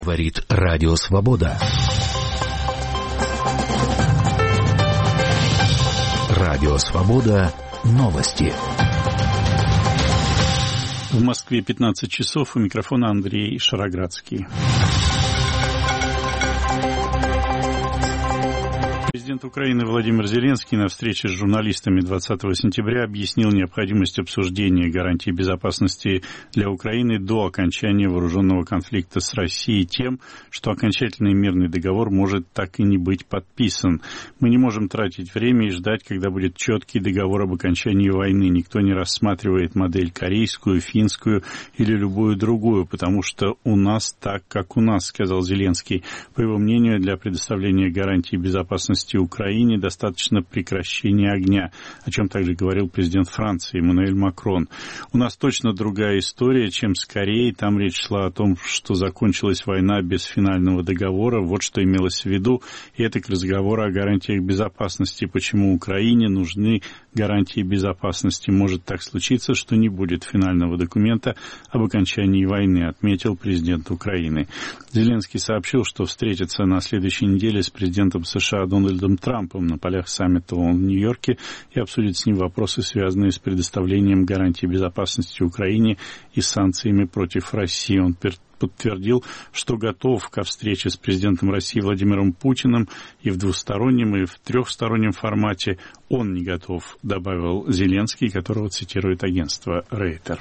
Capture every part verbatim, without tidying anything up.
Говорит Радио Свобода. Радио Свобода. Новости. В Москве пятнадцать часов. У микрофона Андрей Шароградский. Президент Украины Владимир Зеленский на встрече с журналистами двадцатого сентября объяснил необходимость обсуждения гарантий безопасности для Украины до окончания вооруженного конфликта с Россией тем, что окончательный мирный договор может так и не быть подписан. Мы не можем тратить время и ждать, когда будет четкий договор об окончании войны. Никто не рассматривает модель корейскую, финскую или любую другую, потому что у нас так, как у нас, сказал Зеленский. По его мнению, для предоставления гарантий безопасности Украине достаточно прекращения огня, о чем также говорил президент Франции Эммануэль Макрон. У нас точно другая история, чем с Кореей. Там речь шла о том, что закончилась война без финального договора. Вот что имелось в виду. И это к разговору о гарантиях безопасности. Почему Украине нужны гарантии безопасности? Может так случиться, что не будет финального документа об окончании войны, отметил президент Украины. Зеленский сообщил, что встретится на следующей неделе с президентом США Дональдом Трампом на полях саммита в Нью-Йорке и обсудит с ним вопросы, связанные с предоставлением гарантий безопасности Украине и санкциями против России. Он подтвердил, что готов ко встрече с президентом России Владимиром Путиным и в двустороннем, и в трехстороннем формате. Он не готов, добавил Зеленский, которого цитирует агентство Рейтер.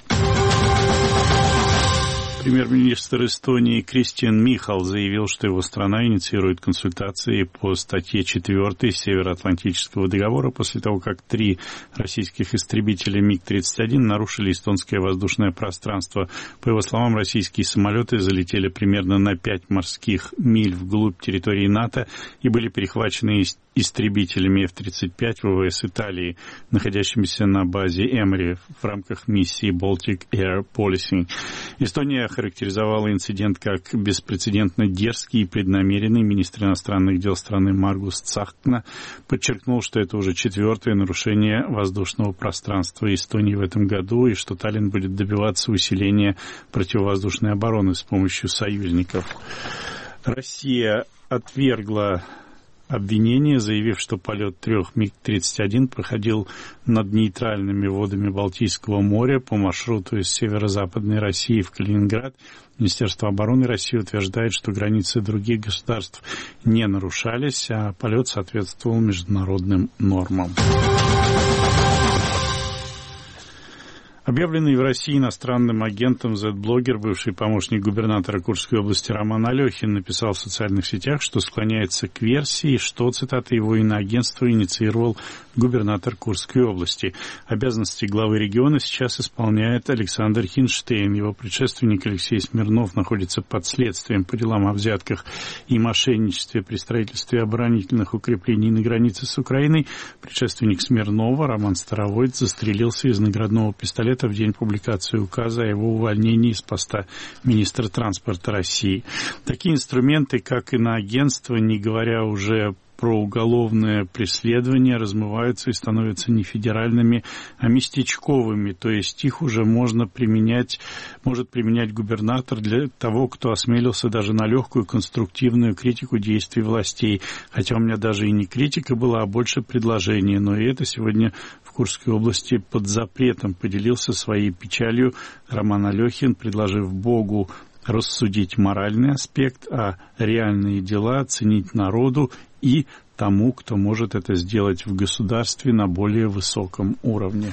Премьер-министр Эстонии Кристиан Михал заявил, что его страна инициирует консультации по статье четыре Североатлантического договора после того, как три российских истребителя миг тридцать один нарушили эстонское воздушное пространство. По его словам, российские самолеты залетели примерно на пять морских миль вглубь территории НАТО и были перехвачены истребителями эф тридцать пять ВВС Италии, находящимися на базе Эмори в рамках миссии Baltic Air Policing. Эстония характеризовала инцидент как беспрецедентно дерзкий и преднамеренный. Министр иностранных дел страны Маргус Цахкна подчеркнул, что это уже четвертое нарушение воздушного пространства Эстонии в этом году, и что Таллин будет добиваться усиления противовоздушной обороны с помощью союзников. Россия отвергла обвинение, заявив, что полет трех миг тридцать один проходил над нейтральными водами Балтийского моря по маршруту из северо-западной России в Калининград. Министерство обороны России утверждает, что границы других государств не нарушались, а полет соответствовал международным нормам. Объявленный в России иностранным агентом зет-блогер, бывший помощник губернатора Курской области Роман Алехин, написал в социальных сетях, что склоняется к версии, что, цитата, его иноагентство инициировал губернатор Курской области. Обязанности главы региона сейчас исполняет Александр Хинштейн. Его предшественник Алексей Смирнов находится под следствием по делам о взятках и мошенничестве при строительстве оборонительных укреплений на границе с Украиной. Предшественник Смирнова, Роман Старовойт, застрелился из наградного пистолета в день публикации указа о его увольнении с поста министра транспорта России. Такие инструменты, как иноагентство, не говоря уже про уголовное преследование, размываются и становятся не федеральными, а местечковыми, то есть их уже можно применять, может применять губернатор для того, кто осмелился даже на легкую конструктивную критику действий властей. Хотя у меня даже и не критика была, а больше предложение, но и это сегодня в Курской области под запретом, поделился своей печалью Роман Алехин, предложив Богу рассудить моральный аспект, а реальные дела оценить народу и тому, кто может это сделать в государстве на более высоком уровне.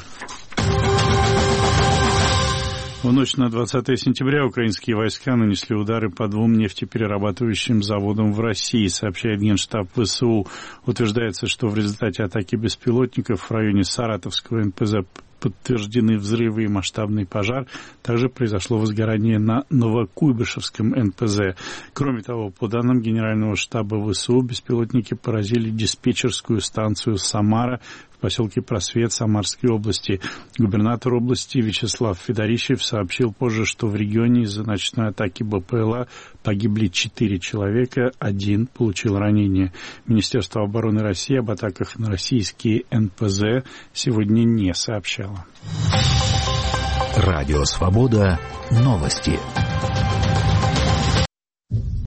В ночь на двадцатое сентября украинские войска нанесли удары по двум нефтеперерабатывающим заводам в России, сообщает Генштаб ВСУ. Утверждается, что в результате атаки беспилотников в районе Саратовского эн пэ зэ подтверждены взрывы и масштабный пожар. Также произошло возгорание на Новокуйбышевском эн пэ зэ. Кроме того, по данным Генерального штаба ВСУ, беспилотники поразили диспетчерскую станцию «Самара» в поселке Просвет Самарской области. Губернатор области Вячеслав Федорищев сообщил позже, что в регионе из-за ночной атаки бэ пэ эл а погибли четыре человека, один получил ранение. Министерство обороны России об атаках на российские эн пэ зэ сегодня не сообщало. Радио Свобода. Новости.